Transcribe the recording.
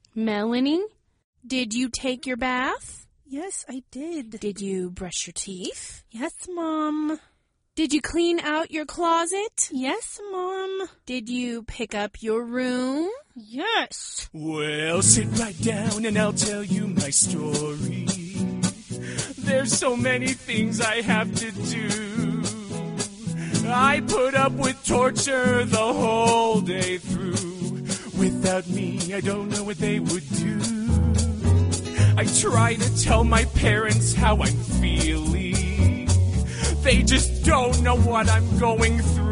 Melanie, did you take your bath? Yes, I did. Did you brush your teeth? Yes, Mom. Did you clean out your closet? Yes, Mom. Did you pick up your room? Yes. Well, sit right down and I'll tell you my story. There's so many things I have to do. I put up with torture the whole day through. Without me, I don't know what they would do. I try to tell my parents how I'm feeling. They just don't know what I'm going through.